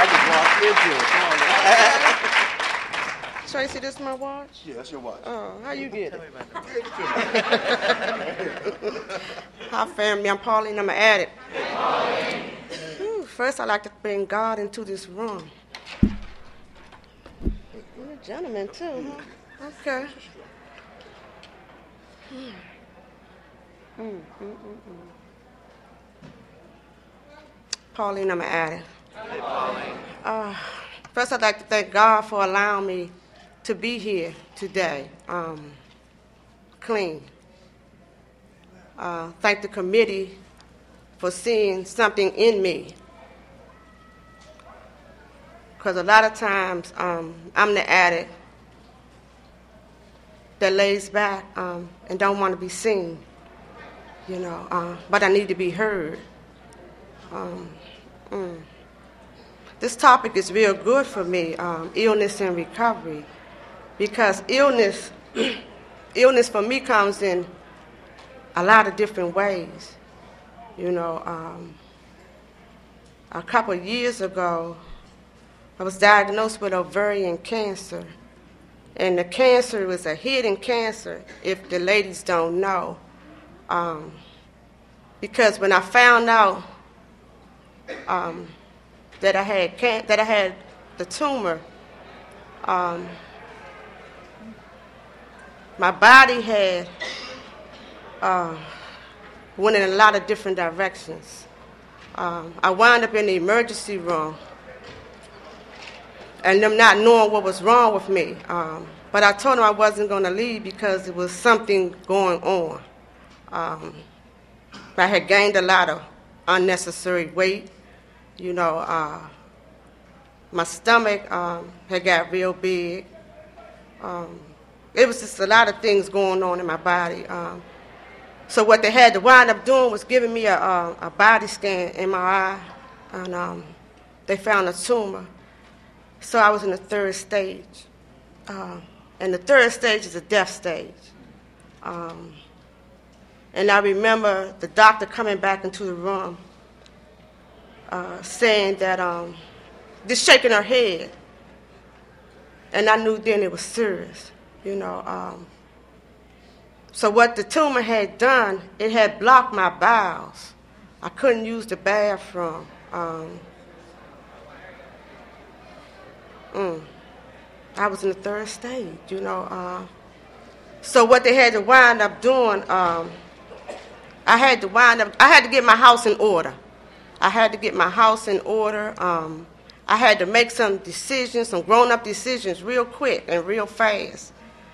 just walked into it. Come on. Tracy, this is my watch? Yeah, that's your watch. Oh, how you get it? Hi, family. I'm Pauline. I'm an addict. First, I'd like to bring God into this room. You're a gentleman, too, huh? Okay. Pauline, I'm an addict. Hey, Pauline. First, I'd like to thank God for allowing me to be here today, clean. Thank the committee for seeing something in me. Because a lot of times I'm the addict that lays back and don't want to be seen, but I need to be heard. This topic is real good for me, illness and recovery, because illness for me comes in a lot of different ways. A couple of years ago, I was diagnosed with ovarian cancer, and the cancer was a hidden cancer, if the ladies don't know, because when I found out that I had the tumor, my body had went in a lot of different directions. I wound up in the emergency room, and them not knowing what was wrong with me. But I told them I wasn't going to leave because there was something going on. I had gained a lot of unnecessary weight. My stomach had got real big. It was just a lot of things going on in my body. So what they had to wind up doing was giving me a body scan, MRI, and they found a tumor. So I was in the third stage. And the third stage is a death stage. And I remember the doctor coming back into the room saying that, just shaking her head. And I knew then it was serious, So what the tumor had done, it had blocked my bowels. I couldn't use the bathroom. I was in the third stage, So what they had to wind up doing, I had to get my house in order. I had to make some decisions, some grown-up decisions real quick and real fast.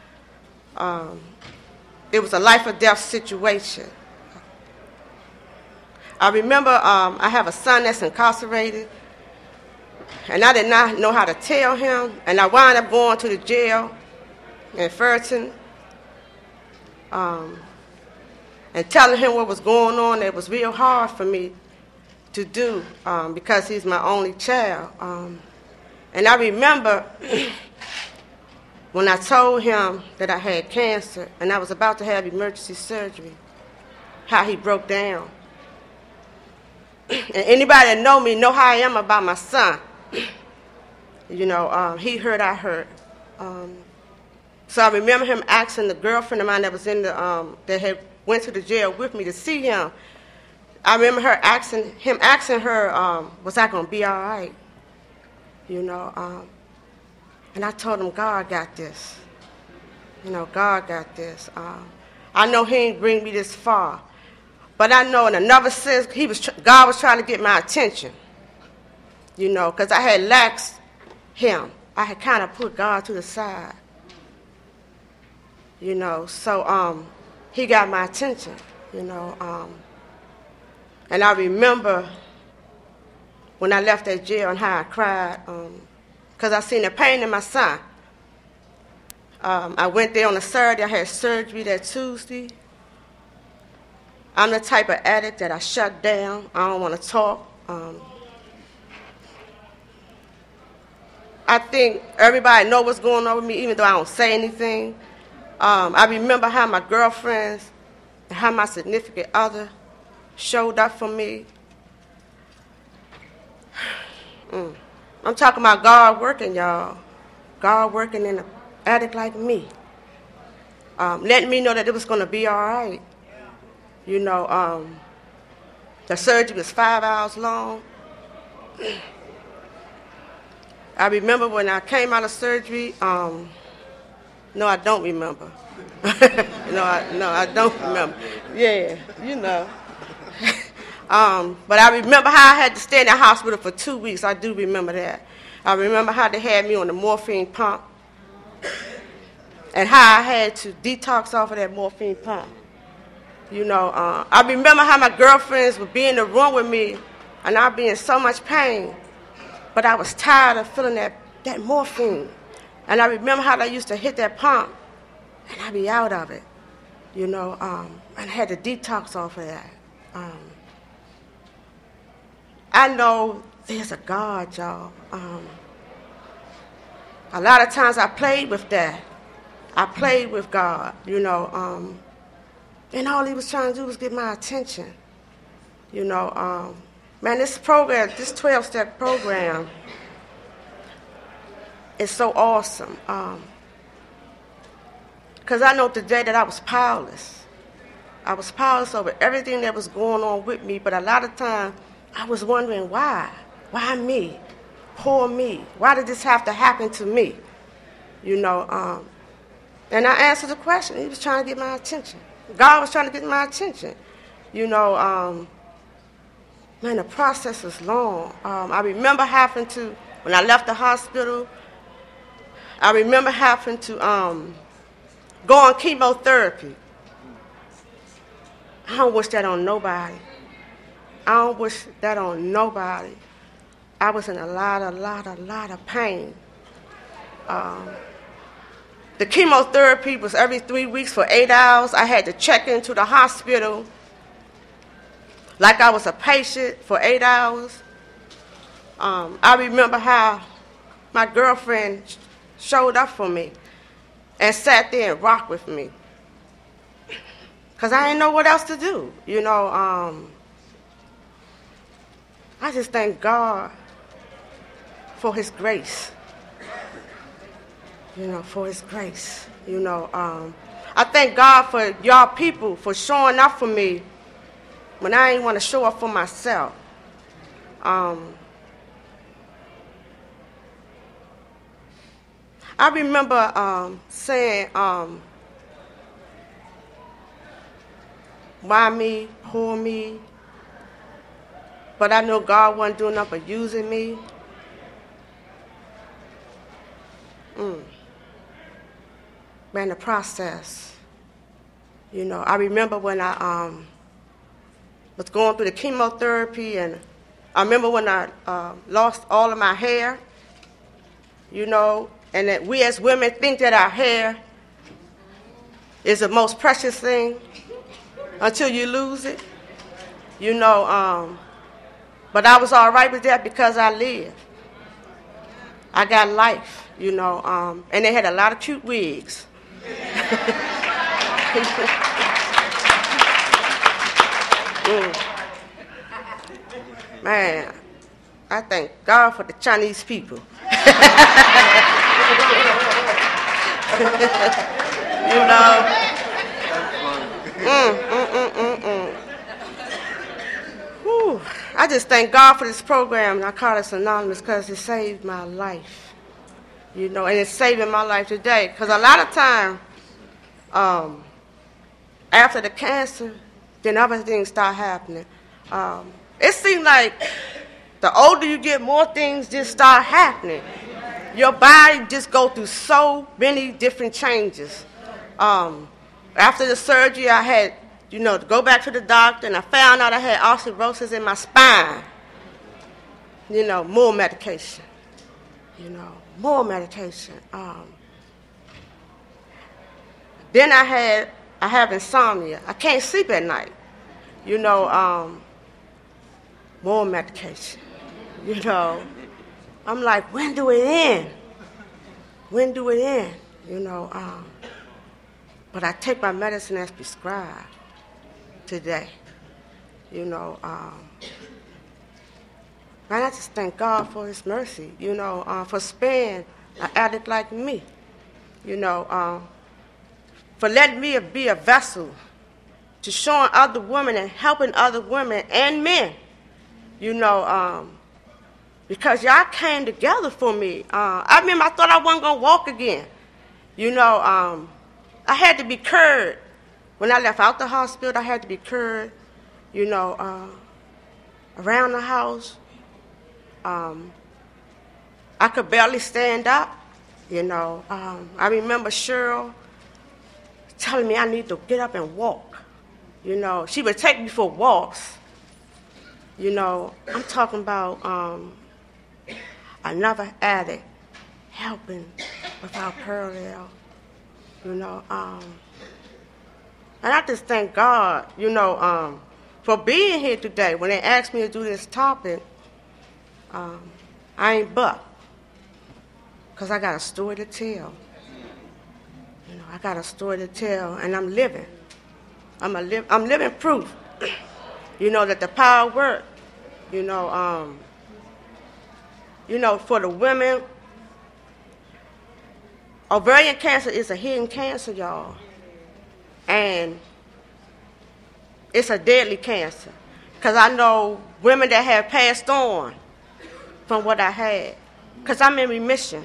It was a life or death situation. I remember I have a son that's incarcerated, and I did not know how to tell him, and I wound up going to the jail in Fulton and telling him what was going on. It was real hard for me to do because he's my only child. And I remember when I told him that I had cancer and I was about to have emergency surgery, how he broke down. And anybody that know me know how I am about my son. He hurt, I hurt. So I remember him asking the girlfriend of mine that was in the that had went to the jail with me to see him. I remember him asking her, was I going to be all right? And I told him, God got this. God got this. I know he ain't bring me this far. But I know in another sense, God was trying to get my attention. Because I had laxed him. I had kind of put God to the side. So he got my attention, And I remember when I left that jail and how I cried, because I seen the pain in my son. I went there on a Saturday. I had surgery that Tuesday. I'm the type of addict that I shut down. I don't want to talk. I think everybody know what's going on with me, even though I don't say anything. I remember how my girlfriends and how my significant other showed up for me. I'm I'm talking about God working, y'all. God working in an addict like me. Letting me know that it was going to be all right. You know, the surgery was 5 hours long. I remember when I came out of surgery, no, I don't remember. No, I don't remember. Yeah, you know. But I remember how I had to stay in the hospital for 2 weeks. I do remember that. I remember how they had me on the morphine pump and how I had to detox off of that morphine pump. You know, I remember how my girlfriends would be in the room with me and I'd be in so much pain, but I was tired of feeling that morphine. And I remember how they used to hit that pump and I'd be out of it, you know, and I had to detox off of that. I know there's a God, y'all. A lot of times I played with that. I played with God, you know, and all he was trying to do was get my attention. You know, man, this program, this 12-step program is so awesome. Because I know today that I was powerless. I was powerless over everything that was going on with me, but a lot of times I was wondering why. Why me? Poor me. Why did this have to happen to me? You know, and I answered the question. He was trying to get my attention. God was trying to get my attention. You know, man, the process was long. I remember having to, when I left the hospital, I remember having to go on chemotherapy. I don't wish that on nobody. I don't wish that on nobody. I was in a lot of pain. The chemotherapy was every 3 weeks for 8 hours. I had to check into the hospital like I was a patient for 8 hours. I remember how my girlfriend showed up for me and sat there and rocked with me. Because I didn't know what else to do. You know, I just thank God for his grace. You know, for his grace. You know, I thank God for y'all people for showing up for me when I didn't want to show up for myself. I remember saying, why me, poor me? But I know God wasn't doing nothing but using me. Man, the process. You know, I remember when I was going through the chemotherapy, and I remember when I lost all of my hair, you know, and that we as women think that our hair is the most precious thing until you lose it, you know. But I was all right with that because I lived. I got life, you know, and they had a lot of cute wigs. Man, I thank God for the Chinese people. You know. Whew. I just thank God for this program, Narcotics Anonymous, because it saved my life. You know, and it's saving my life today. Because a lot of time, after the cancer, then other things start happening. It seems like the older you get, more things just start happening. Your body just go through so many different changes. After the surgery, I had, you know, to go back to the doctor, and I found out I had osteoporosis in my spine. You know, more medication. You know, more medication. Then I have insomnia. I can't sleep at night. You know, more medication. You know, I'm like, when do it end? When do it end? You know, but I take my medicine as prescribed today. You know, Man, I just thank God for his mercy, for sparing an addict like me, for letting me be a vessel to showing other women and helping other women and men, because y'all came together for me. I remember I thought I wasn't going to walk again. I had to be cured. When I left out the hospital, I had to be cured, around the house. I could barely stand up, I remember Cheryl telling me I need to get up and walk. She would take me for walks. I'm talking about another addict helping without parallel, And I just thank God, for being here today. When they asked me to do this topic, I ain't because I got a story to tell. I got a story to tell, and I'm living. I'm living proof, that the power works. For the women, ovarian cancer is a hidden cancer, y'all. And it's a deadly cancer. Because I know women that have passed on from what I had. Because I'm in remission.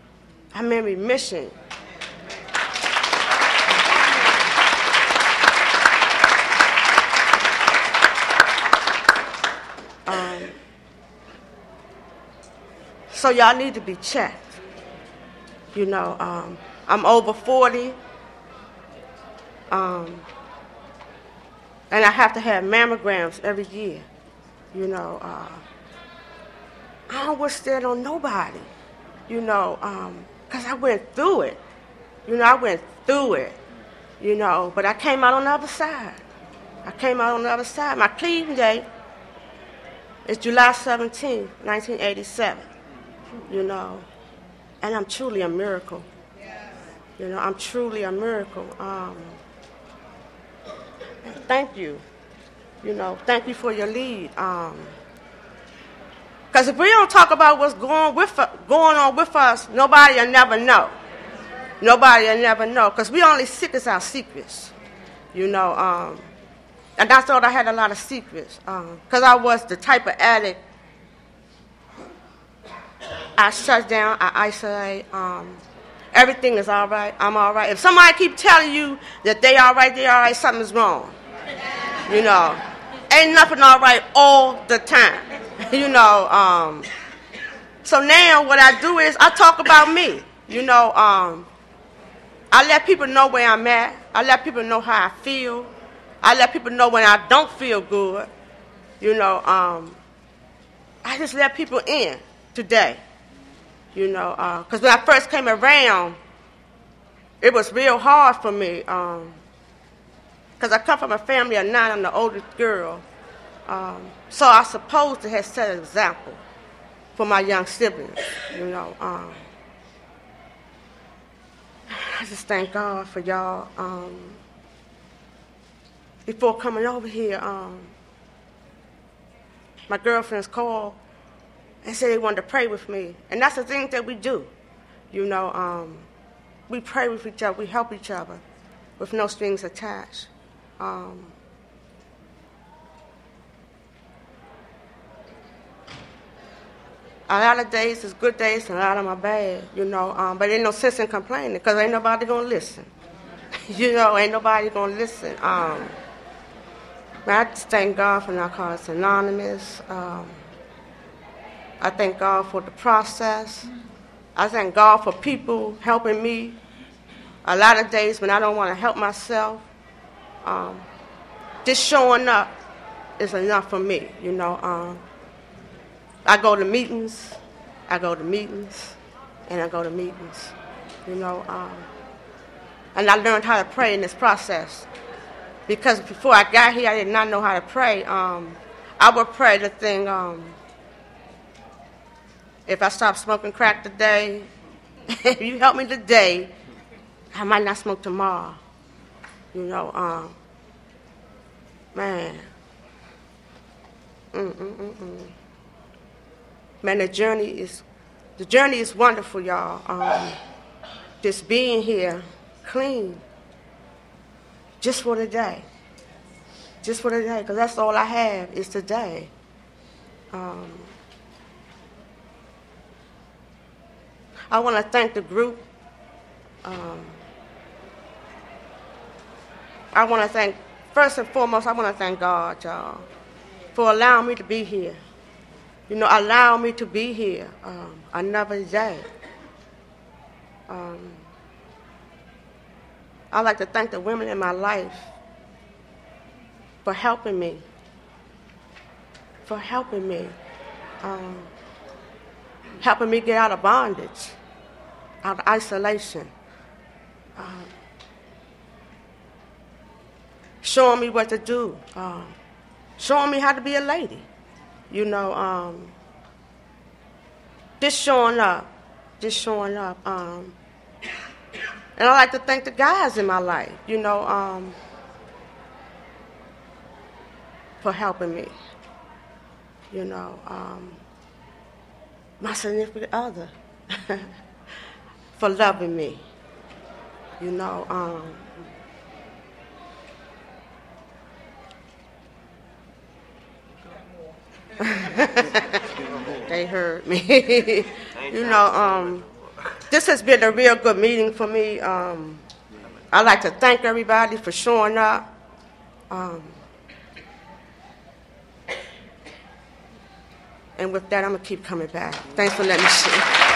So y'all need to be checked. I'm over 40. And I have to have mammograms every year. I don't wish that on nobody, because I went through it. But I came out on the other side. My cleaning day is July 17, 1987. And I'm truly a miracle. I'm truly a miracle. Thank you. Thank you for your lead. Because if we don't talk about what's going on with us, nobody will never know. Because we only sick as our secrets. And I thought I had a lot of secrets. Because I was the type of addict. I shut down, I isolate. Everything is all right. I'm all right. If somebody keep telling you that they all right, something's wrong. Ain't nothing all right all the time. So now what I do is I talk about me. I let people know where I'm at. I let people know how I feel. I let people know when I don't feel good. I just let people in today. Because when I first came around, it was real hard for me. Because I come from a family of 9, I'm the oldest girl. So I supposed to have set an example for my young siblings, I just thank God for y'all. Before coming over here, my girlfriends called and said they wanted to pray with me. And that's the thing that we do. We pray with each other, we help each other with no strings attached. A lot of days is good days and a lot of them are bad, but ain't no sense in complaining because ain't nobody going to listen. Ain't nobody going to listen. I just thank God for Narcotics Anonymous. I thank God for the process. I thank God for people helping me. A lot of days when I don't want to help myself, just showing up is enough for me, I go to meetings, and I go to meetings, And I learned how to pray in this process. Because before I got here, I did not know how to pray. I would pray the thing, if I stop smoking crack today, if you help me today, I might not smoke tomorrow. Man. Man, the journey is wonderful, y'all. Just being here, clean, just for the day. Just for the day, because that's all I have is today. I want to thank the group. First and foremost, I want to thank God, y'all, for allowing me to be here. You know, allow me to be here another day. I'd like to thank the women in my life for helping me, helping me get out of bondage, out of isolation, showing me what to do, showing me how to be a lady, you know, just showing up. And I like to thank the guys in my life, you know, for helping me, you know, my significant other for loving me, you know. They heard me. You know, this has been a real good meeting for me. I'd like to thank everybody for showing up. And with that, I'm going to keep coming back. Thanks for letting me share.